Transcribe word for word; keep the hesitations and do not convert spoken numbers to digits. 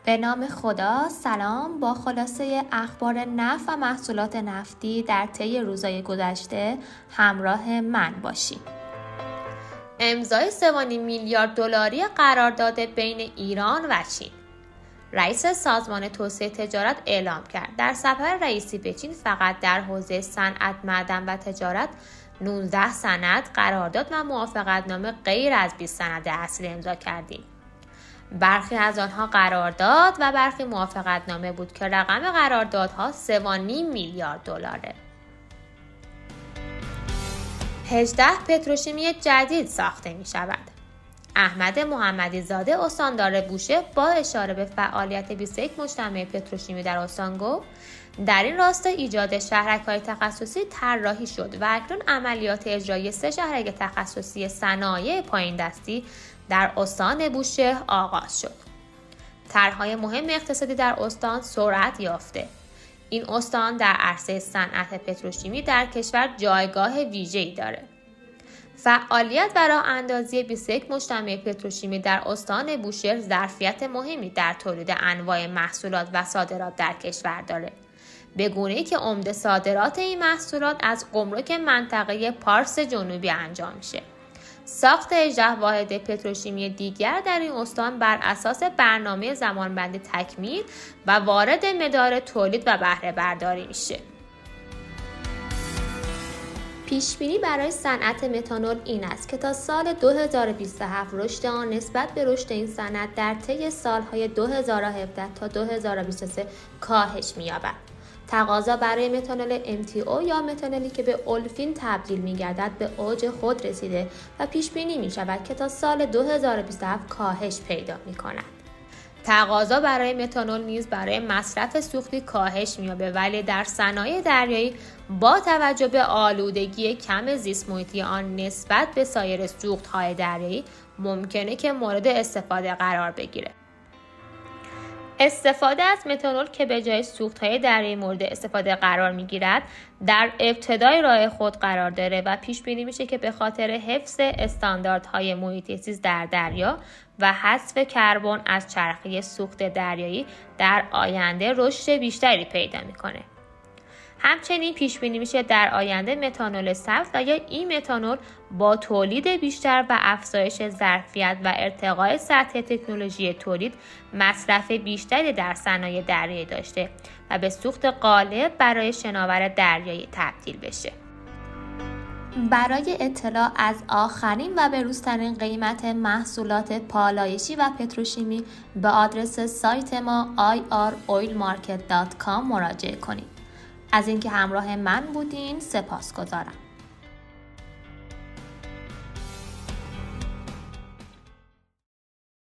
به نام خدا. سلام. با خلاصه اخبار نفت و محصولات نفتی در طی روزهای گذشته همراه من باشید. امضای سه و نیم میلیارد دلاری قرارداد بین ایران و چین. رئیس سازمان توسعه تجارت اعلام کرد در سفر رئیسی به چین فقط در حوزه صنعت، معدن و تجارت نوزده سند قرارداد و موافقتنامه غیر از بیست سند اصلی امضا کردیم. برخی از آنها قرارداد و برخی موافقتنامه بود که رقم قراردادها سه و نیم میلیارد دلاره. هجده پتروشیمی جدید ساخته می شود. احمد محمدی زاده استاندار بوشهر با اشاره به فعالیت بیست و یک مجتمع پتروشیمی در استان گفت در این راستا ایجاد شهرک‌های تخصصی طراحی شد و اکنون عملیات اجرایی سه شهرک تخصصی صنایع پایین دستی در استان بوشهر آغاز شد. طرح‌های مهم اقتصادی در استان سرعت یافته. این استان در عرصه صنعت پتروشیمی در کشور جایگاه ویژه‌ای دارد. فعالیت و راه اندازی بیست و یک مجتمع پتروشیمی در استان بوشهر ظرفیت مهمی در تولید انواع محصولات و صادرات در کشور دارد. به گونه‌ای که عمده صادرات این محصولات از گمرک منطقه پارس جنوبی انجام میشه. ساخت هجده واحد پتروشیمی دیگر در این استان بر اساس برنامه زمانبندی تکمیل و وارد مدار تولید و بهره برداری میشه. پیشبینی برای صنعت متانول این است که تا سال دو هزار و بیست و هفت رشد آن نسبت به رشد این صنعت در طی سالهای دو هزار و هفده تا دو هزار و بیست و سه کاهش می‌یابد. تقاضا برای متانول ام تی او یا متانولی که به اولفین تبدیل می‌گردد به اوج خود رسیده و پیش بینی می‌شود که تا سال دو هزار و بیست و هفت کاهش پیدا می‌کند. تقاضا برای متانول نیز برای مصرف سوختی کاهش می‌یابد، ولی در صنایع دریایی با توجه به آلودگی کم زیست محیطی آن نسبت به سایر سوخت‌های دریایی ممکنه که مورد استفاده قرار بگیره. استفاده از متانول که به جای سوخت‌های دریایی مورد استفاده قرار می‌گیرد در ابتدای راه خود قرار داره و پیش بینی میشه که به خاطر حفظ استانداردهای محیط زیست در دریا و حذف کربن از چرخه سوخت دریایی در آینده رشد بیشتری پیدا می‌کنه. همچنین پیش بینی میشه در آینده متانول سبز و یا ای متانول با تولید بیشتر و افزایش ظرفیت و ارتقای سطح تکنولوژی تولید مصرف بیشتری در صنایع دریایی داشته و به سوخت غالب برای شناور دریایی تبدیل بشه. برای اطلاع از آخرین و بروزترین قیمت محصولات پالایشی و پتروشیمی به آدرس سایت ما آی آر اویل مارکت دات کام مراجعه کنید. از اینکه همراه من بودین سپاسگزارم.